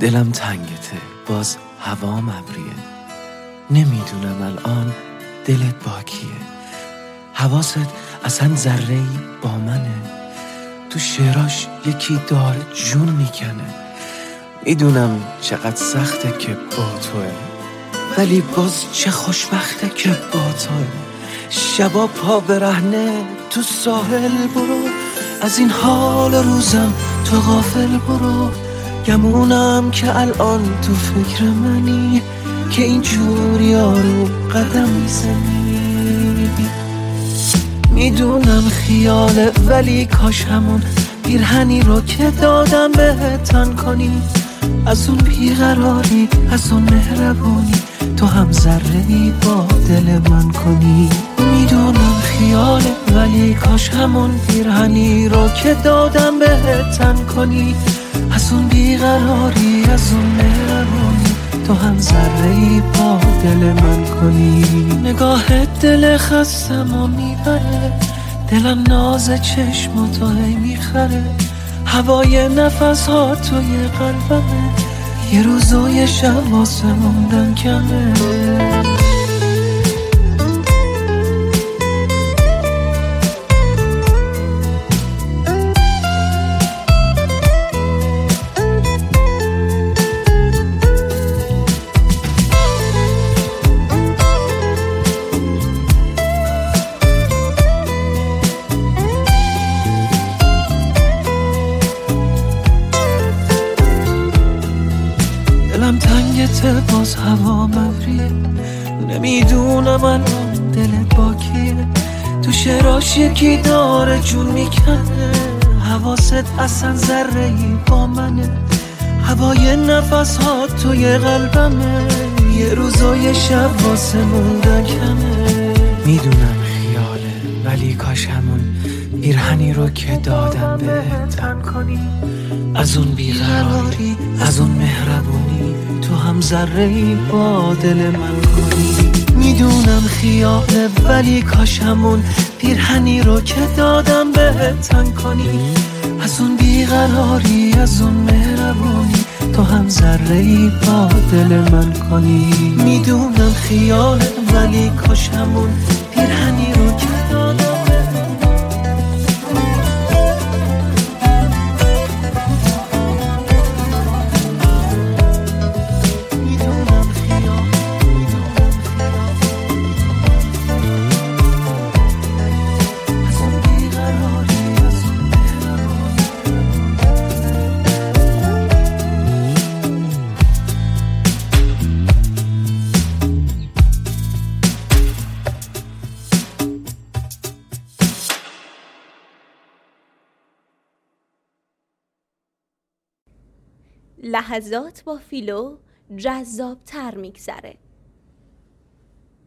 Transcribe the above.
دلم تنگته، باز هوام ابریه. نمیدونم الان دلت با کیه. حواست اصلا ذره‌ای با منه. تو شعراش یکی داره جون میکنه. میدونم چقدر سخته که با توه، ولی باز چه خوشبخته که با توه. شبا پا برهنه تو ساحل برو، از این حال روزم تو غافل برو. گمونم که الان تو فکر منی، که اینجوری یارو قدم میزنی. میدونم خیاله ولی کاش همون پیرهنی رو که دادم بهت تن کنی. از اون بیقراری، از اون مهربونی، تو هم ذره‌ای با دل من کنی. میدونم خیاله ولی کاش همون پیرهنی رو که دادم بهت تن کنی. از اون بیقراری، از اون مهربونی، تو هم ذره‌ای با دل من کنی. نگاه دل خستمو میبره، دلم ناز چشم تو هی میخره. هوای نفس ها توی قلبمه، یه روز و یه شب واسه موندن کمه. دلم تنگته، باز هوا مبریه. نمیدونم الان دلت با کیه. تو شعراش یکی داره جون میکنه. حواست اصلا ذره‌ای با منه. هوای نفس ها توی قلبمه، یه روز و یه شب واسه موندن کمه. میدونم خیاله ولی کاش همون پیرهنی رو که دادم بهت تن کنی. از اون بیقراری، از اون مهربونی، تو هم ذره‌ای با دل من کنی. میدونم خیاله ولی کاش همون پیرهنی رو که دادم بهت تن کنی. از اون بیقراری، از اون مهربونی، تو هم ذره‌ای با دل من کنی. میدونم خیاله ولی کاش همون پیرهنی رو که دادم لحظات با فیلو جذاب تر میگذره.